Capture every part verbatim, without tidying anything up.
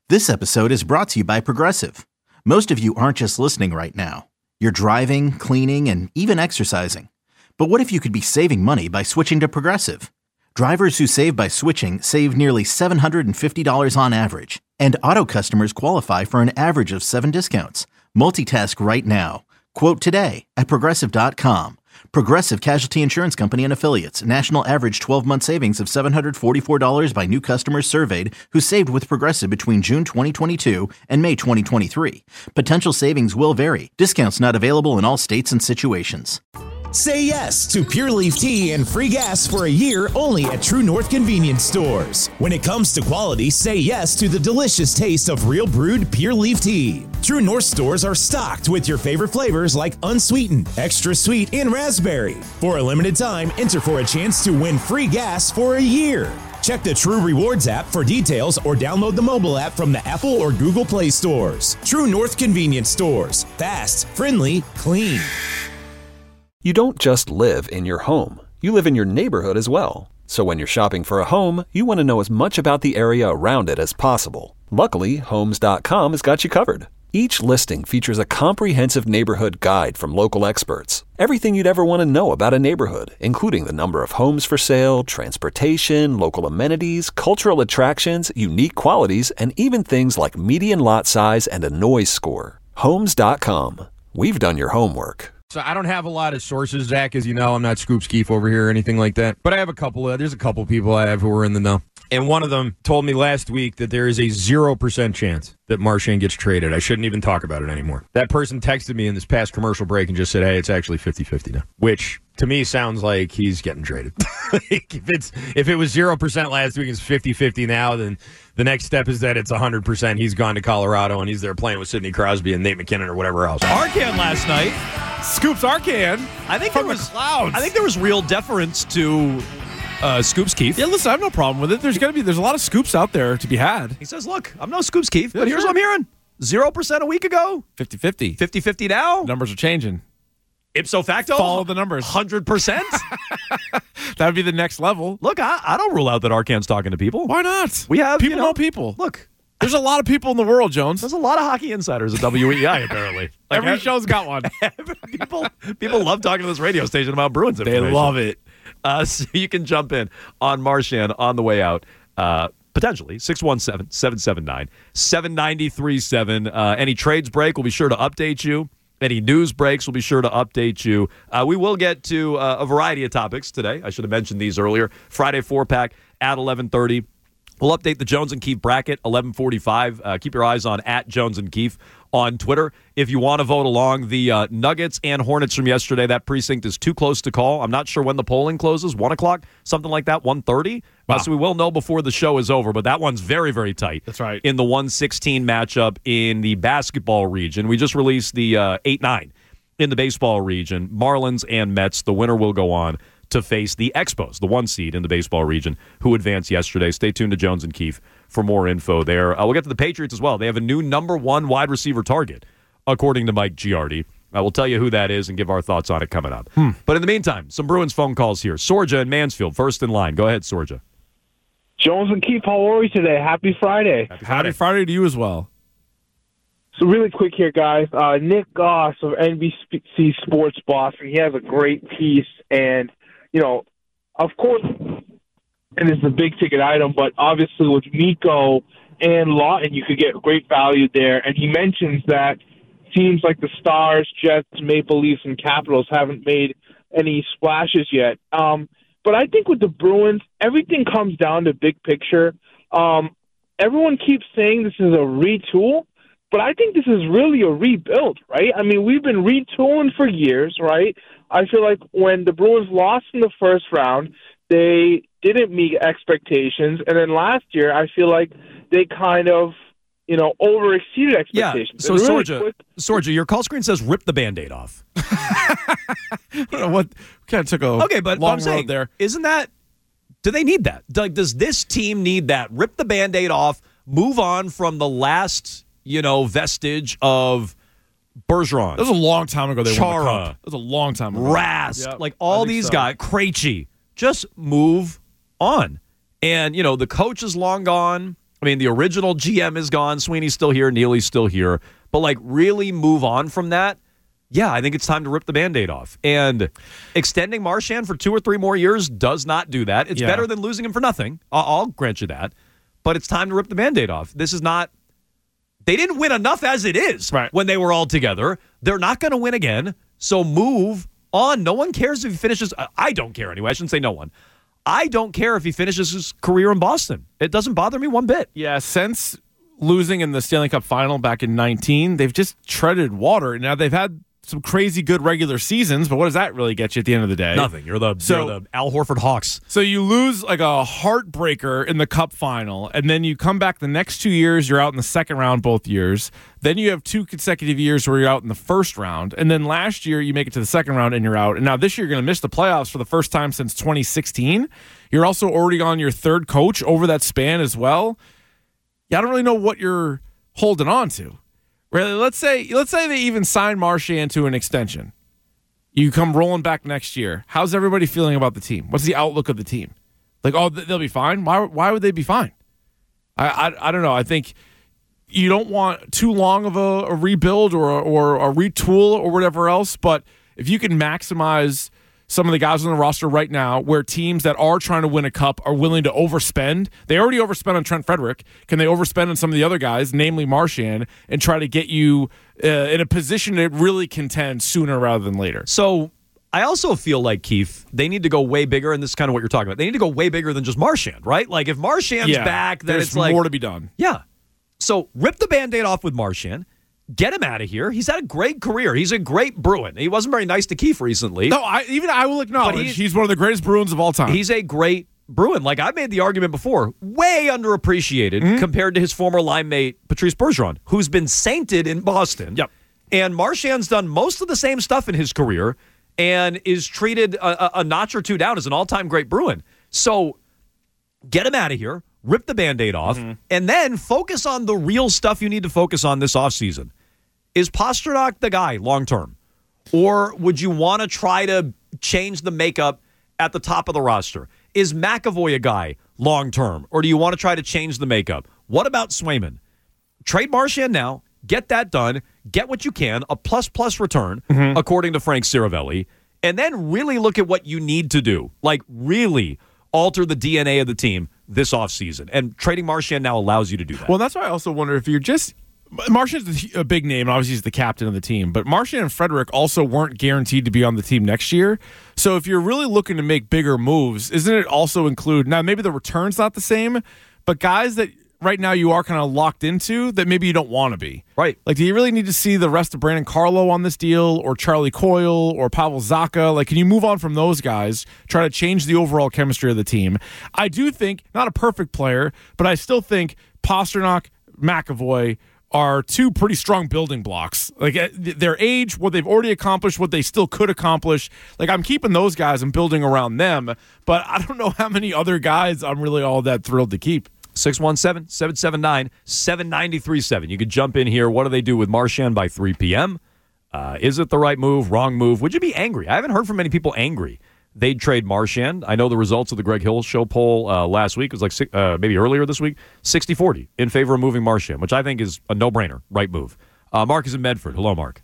This episode is brought to you by Progressive. Most of you aren't just listening right now. You're driving, cleaning, and even exercising. But what if you could be saving money by switching to Progressive? Drivers who save by switching save nearly seven hundred fifty dollars on average. And auto customers qualify for an average of seven discounts. Multitask right now. Quote today at Progressive dot com. Progressive Casualty Insurance Company and Affiliates. National average twelve-month savings of seven hundred forty-four dollars by new customers surveyed who saved with Progressive between June twenty twenty-two and May twenty twenty-three. Potential savings will vary. Discounts not available in all states and situations. Say yes to Pure Leaf Tea and free gas for a year only at True North Convenience Stores. When it comes to quality, say yes to the delicious taste of real brewed Pure Leaf Tea. True North stores are stocked with your favorite flavors like unsweetened, extra sweet, and raspberry. For a limited time, enter for a chance to win free gas for a year. Check the True Rewards app for details or download the mobile app from the Apple or Google Play stores. True North Convenience Stores. Fast, friendly, clean. You don't just live in your home. You live in your neighborhood as well. So when you're shopping for a home, you want to know as much about the area around it as possible. Luckily, Homes dot com has got you covered. Each listing features a comprehensive neighborhood guide from local experts. Everything you'd ever want to know about a neighborhood, including the number of homes for sale, transportation, local amenities, cultural attractions, unique qualities, and even things like median lot size and a noise score. Homes dot com. We've done your homework. So I don't have a lot of sources, Zach, as you know. I'm not Scoop Skeef over here or anything like that. But I have a couple of, there's a couple of people I have who are in the know. And one of them told me last week that there is a zero percent chance that Marchand gets traded. I shouldn't even talk about it anymore. That person texted me in this past commercial break and just said, hey, it's actually fifty-fifty now. Which, to me, sounds like he's getting traded. like if it's if it was zero percent last week, it's fifty-fifty now, then the next step is that it's one hundred percent. He's gone to Colorado and he's there playing with Sidney Crosby and Nate McKinnon or whatever else. Arcand last night. Scoops Arcand. I think From there was the clouds. I think there was real deference to uh, Scoops Keefe. Yeah, listen, I have no problem with it. There's gonna be there's a lot of scoops out there to be had. He says, look, I'm no Scoops Keefe, Yeah, but here's sure. what I'm hearing. zero percent a week ago, fifty-fifty. fifty-fifty now. Numbers are changing. Ipso facto, Follow the numbers. one hundred percent. That would be the next level. Look, I, I don't rule out that Arcand's talking to people. Why not? We have, people you know, know people. Look, There's a lot of people in the world, Jones. there's a lot of hockey insiders at W E I, apparently. Like, Every show's got one. people, people love talking to this radio station about Bruins They information. love it. Uh, so you can jump in on Marchand on the way out, uh, potentially, six one seven, seven seven nine, seven nine three seven. Uh, any trades break, we'll be sure to update you. Any news breaks, we'll be sure to update you. Uh, we will get to uh, a variety of topics today. I should have mentioned these earlier. Friday four-pack at eleven thirty. We'll update the Jones and Keefe bracket, eleven forty-five. Uh, keep your eyes on at Jones and Keefe on Twitter. If you want to vote along, the uh, Nuggets and Hornets from yesterday, that precinct is too close to call. I'm not sure when the polling closes, one o'clock, something like that, one thirty. Wow. Uh, so we will know before the show is over, but that one's very, very tight. That's right. In the one sixteen matchup in the basketball region. We just released the uh, eight nine in the baseball region. Marlins and Mets, the winner will go on to face the Expos, the one seed in the baseball region, who advanced yesterday. Stay tuned to Jones and Keefe for more info there. Uh, we'll get to the Patriots as well. They have a new number one wide receiver target, according to Mike Giardi. Uh, we'll tell you who that is and give our thoughts on it coming up. Hmm. But in the meantime, some Bruins phone calls here. Sorja and Mansfield, first in line. Go ahead, Sorja. Jones and Keefe, how are we today? Happy Friday. Happy Happy Friday. Friday to you as well. So really quick here, guys. Uh, Nick Goss of N B C Sports Boston, he has a great piece. And, you know, of course, and it's a big-ticket item, but obviously with Mikko and Lawton, you could get great value there. And he mentions that teams like the Stars, Jets, Maple Leafs, and Capitals haven't made any splashes yet. Um, but I think with the Bruins, everything comes down to big picture. Um, everyone keeps saying this is a retool, but I think this is really a rebuild, right? I mean, we've been retooling for years, right? I feel like when the Bruins lost in the first round, they didn't meet expectations. And then last year, I feel like they kind of, you know, overexceeded expectations. Yeah, so And really Sorja, quick- Sorja, your call screen says rip the Band-Aid off. I don't know what kind of took a Okay, but long I'm saying, road there. Isn't that, do they need that? Like, does this team need that? Rip the Band-Aid off, move on from the last, you know, vestige of Bergeron, That was a long time ago. They won the Chara. cup. That was a long time ago. Rask, Yep, like I all think these so. guys, Krejci, just move on. And, you know, the coach is long gone. I mean, the original G M is gone. Sweeney's still here. Neely's still here. But, like, really move on from that, yeah, I think it's time to rip the Band-Aid off. And extending Marchand for two or three more years does not do that. It's yeah. better than losing him for nothing. I'll, I'll grant you that. But it's time to rip the Band-Aid off. This is not – they didn't win enough as it is right. when they were all together. They're not going to win again, so move on. No one cares if he finishes – I don't care anyway. I shouldn't say no one. I don't care if he finishes his career in Boston. It doesn't bother me one bit. Yeah, since losing in the Stanley Cup final back in nineteen, they've just treaded water. Now, they've had some crazy good regular seasons, but what does that really get you at the end of the day? Nothing. You're the, so, you're the Al Horford Hawks. So you lose like a heartbreaker in the Cup final, and then you come back the next two years, you're out in the second round both years. Then you have two consecutive years where you're out in the first round. And then last year, you make it to the second round and you're out. And now this year, you're going to miss the playoffs for the first time since twenty sixteen. You're also already on your third coach over that span as well. Yeah, I don't really know what you're holding on to. Really, let's say let's say they even sign Marchand to an extension. You come rolling back next year. How's everybody feeling about the team? What's the outlook of the team? Like, oh, they'll be fine. Why? Why would they be fine? I I, I don't know. I think you don't want too long of a, a rebuild or or a retool or whatever else. But if you can maximize some of the guys on the roster right now, where teams that are trying to win a cup are willing to overspend. They already overspent on Trent Frederick. Can they overspend on some of the other guys, namely Marchand, and try to get you uh, in a position to really contend sooner rather than later? So I also feel like, Keith, they need to go way bigger, and this is kind of what you're talking about. They need to go way bigger than just Marchand, right? Like, if Marchand's yeah, back, then there's it's like more to be done. Yeah. So rip the Band-Aid off with Marchand. Get him out of here. He's had a great career. He's a great Bruin. He wasn't very nice to Keith recently. No, I, even I will acknowledge he's, he's one of the greatest Bruins of all time. He's a great Bruin. Like, I made the argument before, way underappreciated mm-hmm. compared to his former line mate, Patrice Bergeron, who's been sainted in Boston. Yep. And Marchand's done most of the same stuff in his career and is treated a, a, a notch or two down as an all-time great Bruin. So get him out of here. Rip the Band-Aid off, mm-hmm. and then focus on the real stuff you need to focus on this offseason. Is Pastrnak the guy long-term? Or would you want to try to change the makeup at the top of the roster? Is McAvoy a guy long-term? Or do you want to try to change the makeup? What about Swayman? Trade Marchand now. Get that done. Get what you can. A plus-plus return, mm-hmm. according to Frank Ciravelli. And then really look at what you need to do. Like, really alter the D N A of the team this offseason. And trading Marchand now allows you to do that. Well, that's why I also wonder if you're just... Marchand's a big name, and obviously he's the captain of the team, but Marchand and Frederick also weren't guaranteed to be on the team next year. So if you're really looking to make bigger moves, isn't it also include, now maybe the return's not the same, but guys that right now you are kind of locked into that maybe you don't want to be. Right. Like, do you really need to see the rest of Brandon Carlo on this deal, or Charlie Coyle, or Pavel Zacha? Like, can you move on from those guys, try to change the overall chemistry of the team? I do think, not a perfect player, but I still think Pastrnak, McAvoy are two pretty strong building blocks. Like, at their age, what they've already accomplished, what they still could accomplish. Like, I'm keeping those guys and building around them, but I don't know how many other guys I'm really all that thrilled to keep. six one seven, seven seven nine, seven nine three seven. You could jump in here. What do they do with Marchand by three p.m.? Uh, is it the right move, wrong move? Would you be angry? I haven't heard from many people angry they'd trade Marchand. I know the results of the Greg Hill show poll uh, last week, it was like uh, maybe earlier this week, sixty forty in favor of moving Marchand, which I think is a no-brainer, right move. Uh, Mark is in Medford. Hello, Mark.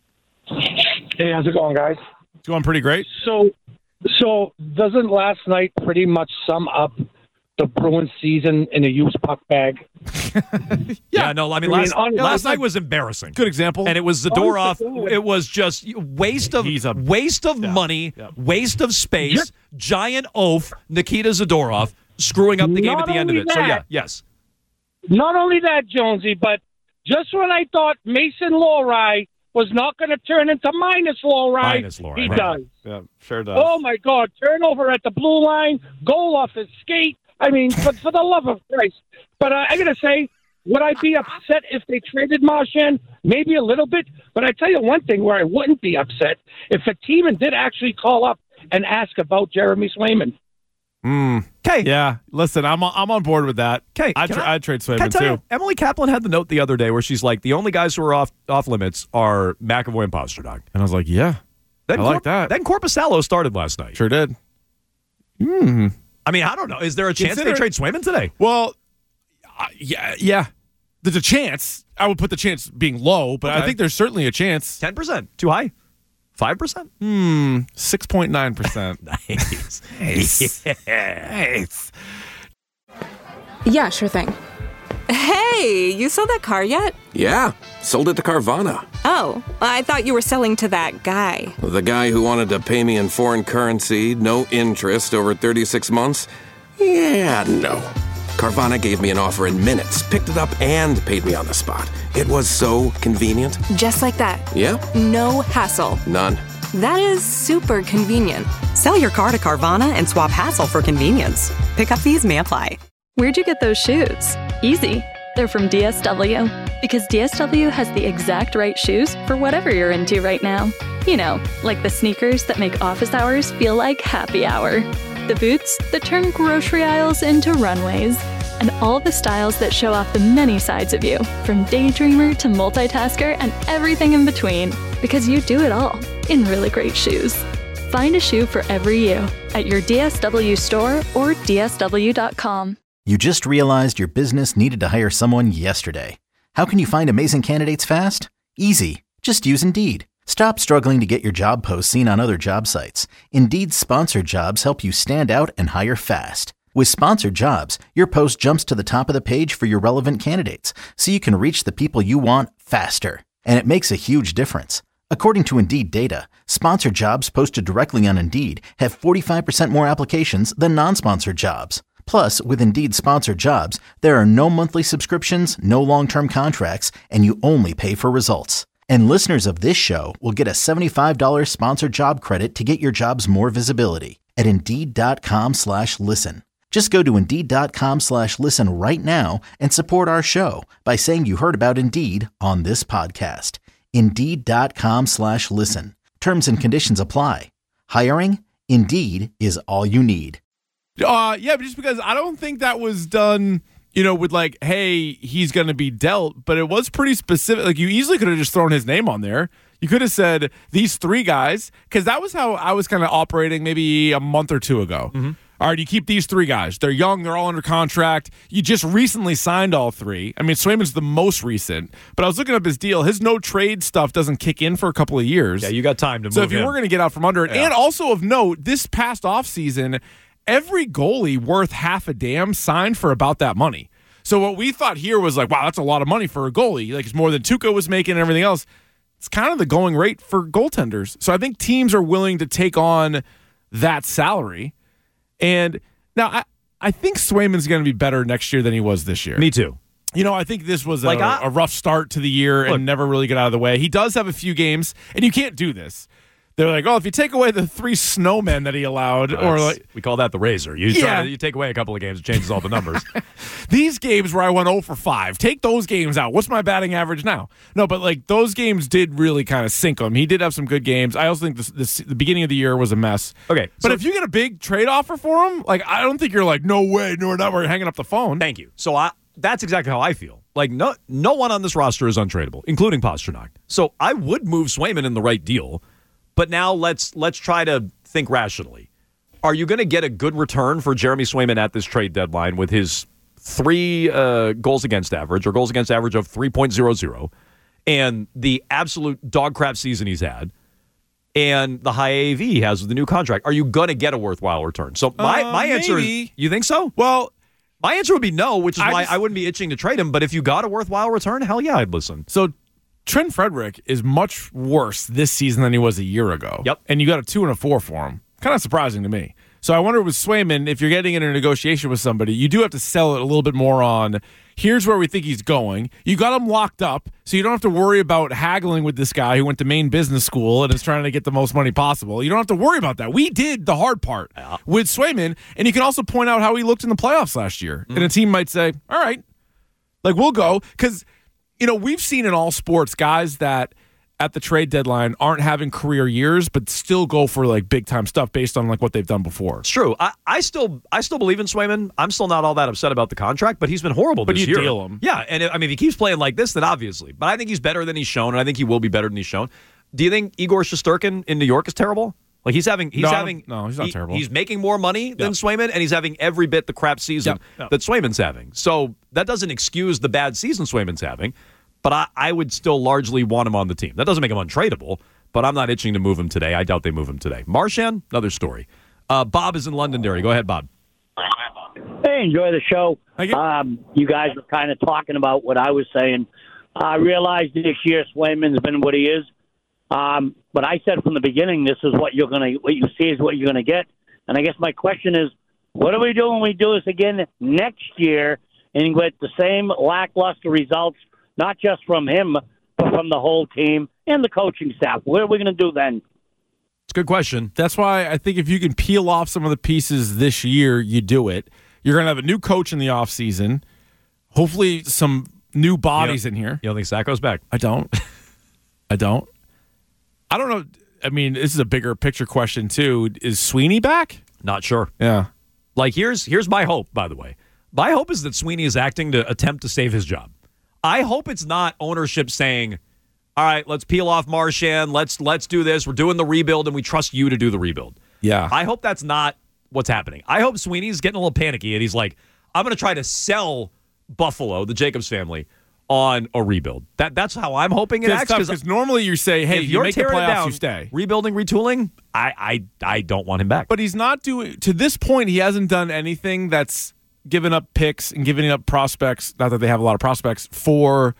Hey, how's it going, guys? It's going pretty great. So, so doesn't last night pretty much sum up the Bruins season in a used puck bag? yeah. yeah, no, I mean, last, I mean, last night was embarrassing. Good example. And it was Zadorov. It was just waste of He's a, waste of yeah, money, yeah. waste of space, Yep. giant oaf, Nikita Zadorov screwing up the game Not at the end of it. only So, yeah, that- yes. Not only that, Jonesy, but just when I thought Mason Lohrei was not going to turn into minus Lohrei, Minus Lohrei, he right. does. Yeah, sure does. Oh, my God. Turnover at the blue line, goal off his skate. I mean, for, for the love of Christ. But uh, I got to say, would I be upset if they traded Marchand? Maybe a little bit. But I tell you one thing where I wouldn't be upset, if a team did actually call up and ask about Jeremy Swayman. Mm. Okay. Yeah, listen, I'm on, I'm on board with that. Okay. I'd, tra- I'd trade Can I Swayman, tell too. you, Emily Kaplan had the note the other day where she's like, the only guys who are off off limits are McAvoy and Pastrnak. And I was like, yeah, Then I like Corp- that. Then Korpisalo started last night. Sure did. Hmm. I mean, I don't know. Is there a chance Consider- they trade Swayman today? Well, Uh, yeah, yeah. There's a chance. I would put the chance being low, but Okay. I think there's certainly a chance. ten percent. Too high? five percent? Hmm, six point nine percent. Nice. Nice. Nice. Yeah, sure thing. Hey, you sold that car yet? Yeah, sold it to Carvana. Oh, I thought you were selling to that guy. The guy who wanted to pay me in foreign currency, no interest, over thirty-six months? Yeah, no. Carvana gave me an offer in minutes, picked it up, and paid me on the spot. It was so convenient. Just like that. Yep. No hassle. None. That is super convenient. Sell your car to Carvana and swap hassle for convenience. Pickup fees may apply. Where'd you get those shoes? Easy. They're from D S W. Because D S W has the exact right shoes for whatever you're into right now. You know, like the sneakers that make office hours feel like happy hour. The boots that turn grocery aisles into runways. And all the styles that show off the many sides of you, from daydreamer to multitasker and everything in between. Because you do it all in really great shoes. Find a shoe for every you at your D S W store or D S W dot com. You just realized your business needed to hire someone yesterday. How can you find amazing candidates fast? Easy. Just use Indeed. Stop struggling to get your job posts seen on other job sites. Indeed's sponsored jobs help you stand out and hire fast. With sponsored jobs, your post jumps to the top of the page for your relevant candidates, so you can reach the people you want faster. And it makes a huge difference. According to Indeed data, sponsored jobs posted directly on Indeed have forty-five percent more applications than non-sponsored jobs. Plus, with Indeed sponsored jobs, there are no monthly subscriptions, no long-term contracts, and you only pay for results. And listeners of this show will get a seventy-five dollars sponsored job credit to get your jobs more visibility at Indeed.com slash listen. Just go to Indeed.com slash listen right now and support our show by saying you heard about Indeed on this podcast. Indeed.com slash listen. Terms and conditions apply. Hiring? Indeed is all you need. Uh, yeah, but just because I don't think that was done, you know, with like, hey, he's going to be dealt, but it was pretty specific. Like, you easily could have just thrown his name on there. You could have said these three guys, because that was how I was kind of operating maybe a month or two ago. Mm-hmm. All right, you keep these three guys. They're young. They're all under contract. You just recently signed all three. I mean, Swayman's the most recent, but I was looking up his deal. His no trade stuff doesn't kick in for a couple of years. Yeah, you got time to move So if you him. were going to get out from under it, Yeah. and also of note, this past offseason, every goalie worth half a damn signed for about that money. So what we thought here was like, wow, that's a lot of money for a goalie. Like, it's more than Tuukka was making and everything else. It's kind of the going rate for goaltenders. So I think teams are willing to take on that salary. And now I, I think Swayman's going to be better next year than he was this year. Me too. You know, I think this was a, Like I- a rough start to the year Look. and never really got out of the way. He does have a few games, and you can't do this. They're like, oh, if you take away the three snowmen that he allowed, or That's- like we call that the razor. You, Yeah. try to, you take away a couple of games, it changes all the numbers. these games where I went oh for five, take those games out. What's my batting average now? No, but like those games did really kind of sink him. He did have some good games. I also think this, this, the beginning of the year was a mess. Okay, But so- if you get a big trade offer for him, like I don't think you're like, no way, no, we're not. We're hanging up the phone. Thank you. So I, that's exactly how I feel. Like no, no one on this roster is untradeable, including Pasternak. So I would move Swayman in the right deal. But now let's let's try to think rationally. Are you going to get a good return for Jeremy Swayman at this trade deadline with his three uh, goals against average or goals against average of three point oh oh and the absolute dog crap season he's had and the high A A V he has with the new contract? Are you going to get a worthwhile return? So my, Uh, my answer maybe. is, you think so? Well, my answer would be no, which is I why just- I wouldn't be itching to trade him. But if you got a worthwhile return, hell yeah, I'd listen. so Trent Frederick is much worse this season than he was a year ago. Yep. And you got a two and a four for him. Kind of surprising to me. So I wonder with Swayman, if you're getting in a negotiation with somebody, you do have to sell it a little bit more on, here's where we think he's going. You got him locked up, so you don't have to worry about haggling with this guy who went to Maine Business School and is trying to get the most money possible. You don't have to worry about that. We did the hard part Yeah. with Swayman, and you can also point out how he looked in the playoffs last year. Mm. And a team might say, all right, like we'll go. Because, you know, we've seen in all sports guys that at the trade deadline aren't having career years, but still go for like big time stuff based on like what they've done before. It's true. I, I still I still believe in Swayman. I'm still not all that upset about the contract, but he's been horrible But this you year. deal him. Yeah, and I mean, if he keeps playing like this, then obviously. But I think he's better than he's shown, and I think he will be better than he's shown. Do you think Igor Shesterkin in New York is terrible? Like he's having, he's no, having. No, he's not he, terrible. He's making more money than Yep. Swayman, and he's having every bit the crap season Yep. Yep. that Swayman's having. So that doesn't excuse the bad season Swayman's having, but I, I would still largely want him on the team. That doesn't make him untradeable, but I'm not itching to move him today. I doubt they move him today. Marchand, another story. Uh, Bob is in Londonderry. Go ahead, Bob. Hey, enjoy the show. Um, you guys were kind of talking about what I was saying. I realize this year Swayman's been what he is. Um, but I said from the beginning, this is what you're gonna, what you see is what you're gonna get. And I guess my question is, what do we do when we do this again next year and get the same lackluster results, not just from him, but from the whole team and the coaching staff? What are we gonna do then? It's a good question. That's why I think if you can peel off some of the pieces this year, you do it. You're going to have a new coach in the offseason. Hopefully some new bodies you know, in here. You don't think Sacco's back? I don't. I don't. I don't know. I mean, this is a bigger picture question, too. Is Sweeney back? Not sure. Yeah. Like, here's here's my hope, by the way. My hope is that Sweeney is acting to attempt to save his job. I hope it's not ownership saying, all right, let's peel off Marchand. Let's let's do this. We're doing the rebuild, and we trust you to do the rebuild. Yeah. I hope that's not what's happening. I hope Sweeney's getting a little panicky, and he's like, I'm going to try to sell Buffalo, the Jacobs family, on a rebuild. That That's how I'm hoping it acts. Because normally you say, hey, if you you're make the tearing it playoffs, down, you stay. Rebuilding, retooling, I, I, I don't want him back. But he's not doing, to this point, he hasn't done anything that's given up picks and giving up prospects, not that they have a lot of prospects, for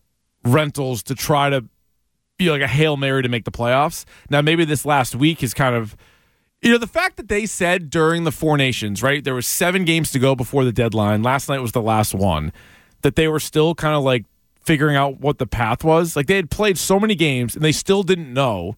rentals to try to be like a Hail Mary to make the playoffs. Now, maybe this last week is kind of, you know, the fact that they said during the Four Nations, right, there was seven games to go before the deadline. Last night was the last one, that they were still kind of like figuring out what the path was. Like they had played so many games and they still didn't know.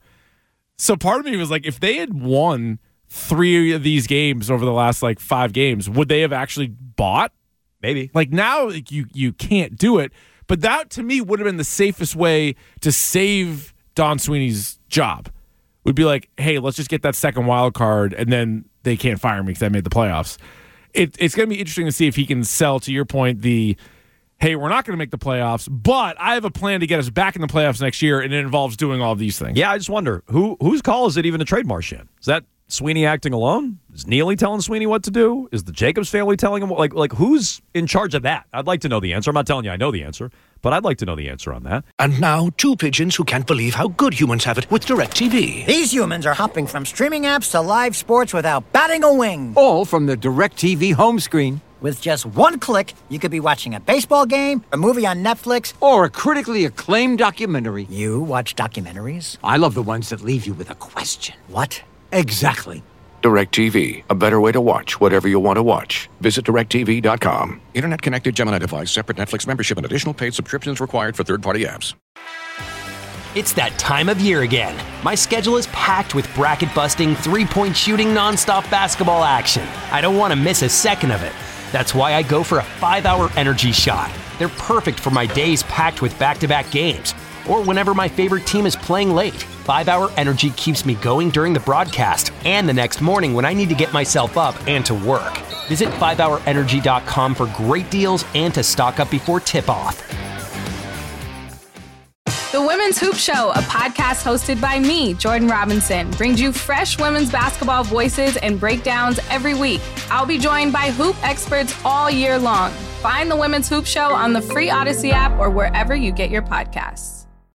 So part of me was like, if they had won three of these games over the last like five games, would they have actually bought? Maybe. Like now like, you you can't do it. But that, to me, would have been the safest way to save Don Sweeney's job. Would be like, hey, let's just get that second wild card, and then they can't fire me because I made the playoffs. It, it's going to be interesting to see if he can sell, to your point, the, hey, we're not going to make the playoffs, but I have a plan to get us back in the playoffs next year, and it involves doing all these things. Yeah, I just wonder, who whose call is it even to trade Marchand? Is that Sweeney acting alone? Is Neely telling Sweeney what to do? Is the Jacobs family telling him? Like, like who's in charge of that? I'd like to know the answer. I'm not telling you I know the answer, but I'd like to know the answer on that. And now, two pigeons who can't believe how good humans have it with DirecTV. These humans are hopping from streaming apps to live sports without batting a wing. All from the DirecTV home screen. With just one click, you could be watching a baseball game, a movie on Netflix, or a critically acclaimed documentary. You watch documentaries? I love the ones that leave you with a question. What? Exactly. DirecTV, a better way to watch whatever you want to watch. Visit direct T V dot com. Internet connected Gemini device, separate Netflix membership, and additional paid subscriptions required for third-party apps. It's that time of year again. My schedule is packed with bracket-busting, three-point shooting, nonstop basketball action. I don't want to miss a second of it. That's why I go for a five-hour energy shot. They're perfect for my days packed with back-to-back games, or whenever my favorite team is playing late. five-hour energy keeps me going during the broadcast and the next morning when I need to get myself up and to work. Visit five hour energy dot com for great deals and to stock up before tip-off. The Women's Hoop Show, a podcast hosted by me, Jordan Robinson, brings you fresh women's basketball voices and breakdowns every week. I'll be joined by hoop experts all year long. Find the Women's Hoop Show on the free Odyssey app or wherever you get your podcasts.